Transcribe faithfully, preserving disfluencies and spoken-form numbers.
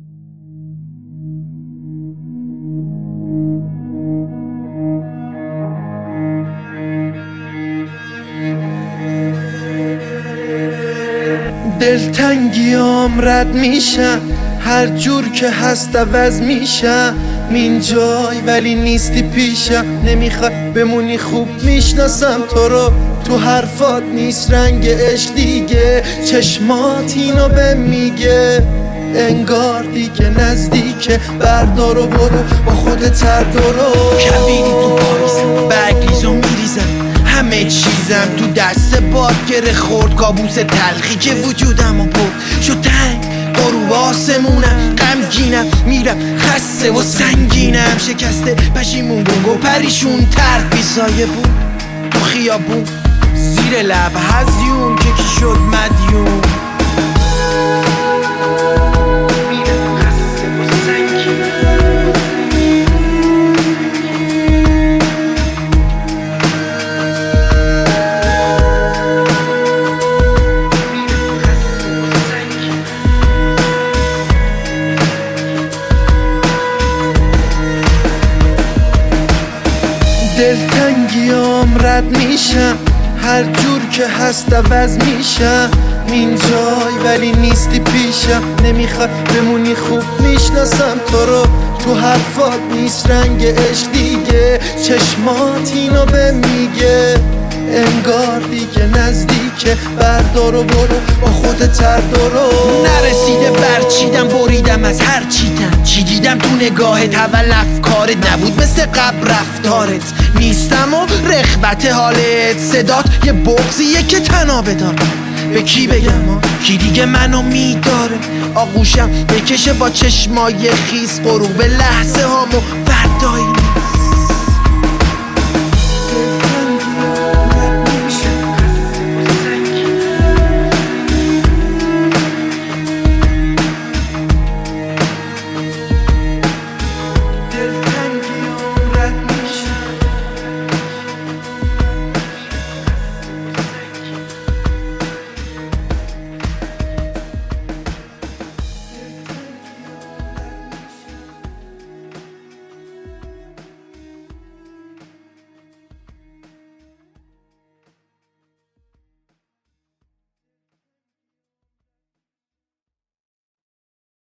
دلتنگیام رد میشم، هر جور که هست عوض میشم. این جای ولی نیستی پیشم، نمیخوای بمونی خوب میشناسم تو رو. تو حرفات نیست رنگ عشق دیگه، چشمات اینو به میگه. انگار دیگه نزدیکه، بردار و برو با خودت هر دورو. کویری تو پاییز برگریزو میریزم، همه چیزم تو دست باد گره خورد. کابوس تلخی که وجودم و برد شد تنگ، غروب آسمونم غمگینم، میرم خسته و سنگینم. شکسته پشیمون گنگ و پریشون تر بیسایه بود تو خیابون، زیر لب هزیون که کی شد مدیون. دلتنگیام رد میشم، هر جور که هست عوض میشم. این جای ولی نیستی پیشم، نمیخوای بمونی خوب میشناسم تو رو. تو حرفات نیست رنگ عشق دیگه، چشمات اینو به میگه. انگار دیگه نزدیکه، بردار و برو با خودت هر دورو. نرسیده برچیدم بریدم از هر چیدم، چی دیدم تو نگاهت اول افکارت نبود مثل قبل رفتارت. نیستم و رخوت حالت، صدات یه بغضیه که تنابه داره. به کی بگم کی دیگه منو میداره؟ آغوشم بکشه با چشمای خیس، غروب لحظه هامو فردایی نیست.